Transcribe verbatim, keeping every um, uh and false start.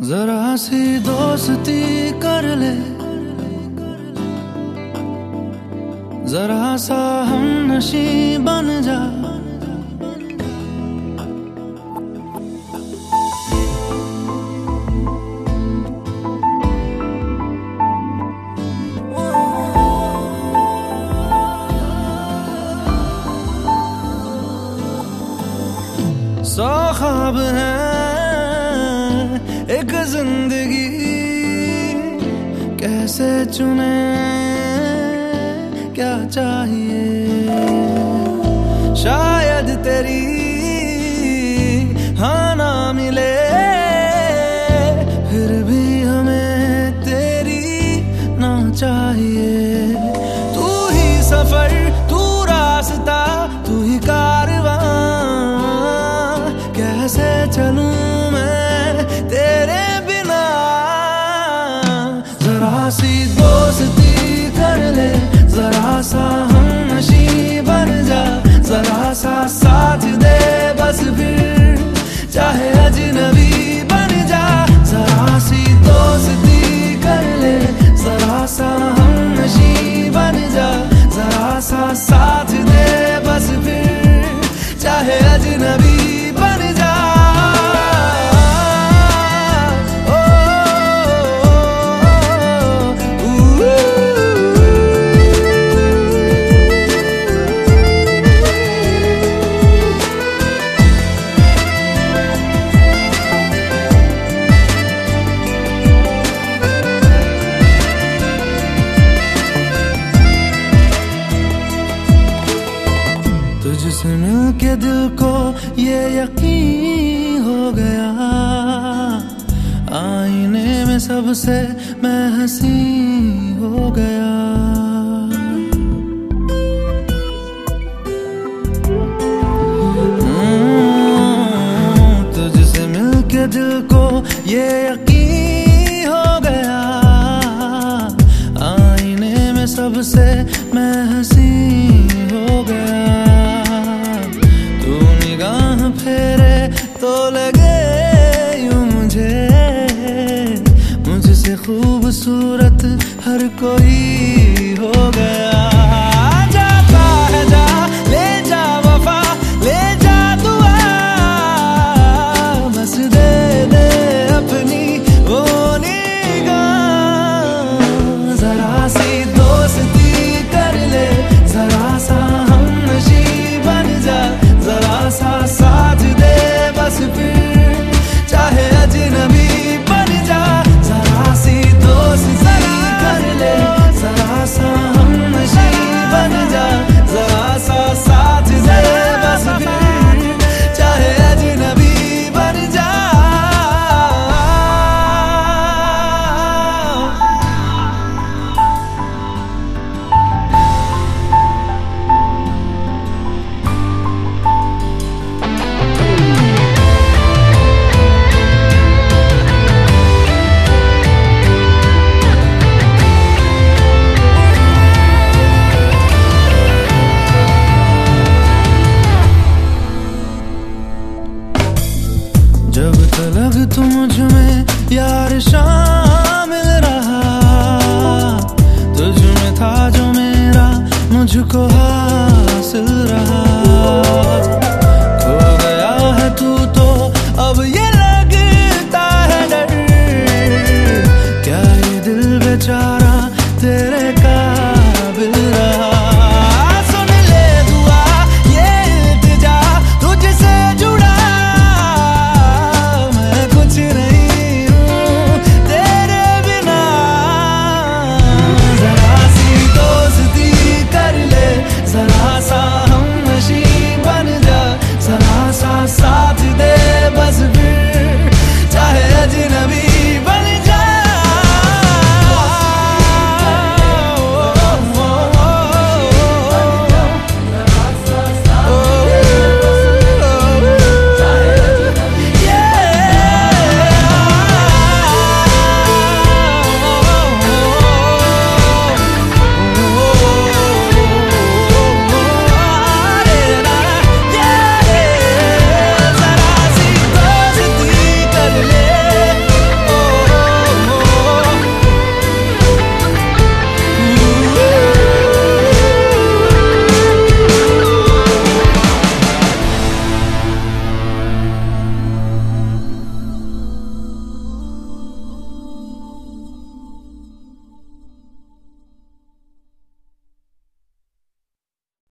जरा सी दोस्ती कर ले, जरा सा हम नशी बन जा। सौ ख्वाब है एक जिंदगी, कैसे चुने क्या चाहिए। शायद तेरी हाँ ना मिले, फिर भी हमें तेरी ना चाहिए। तू ही सफर, तू रास्ता, तू ही कारवां, कैसे चलूं मैं तेरे बिना। जरा सी दोस्ती कर ले, जरा सा हम नशी बन जा। जरा सा साथ दे बस फिर चाहे अजनबी बन जा। जरा सी दोस्ती कर ले, जरा सा हम नशी बन जा। जरा सा साथ दे बस फिर चाहे अजनबी बन जा। तुझसे मिलके दिल को ये यकीन हो गया, आईने में सबसे मैं हंसी हो गया। तुझसे मिलके दिल को ये यकीन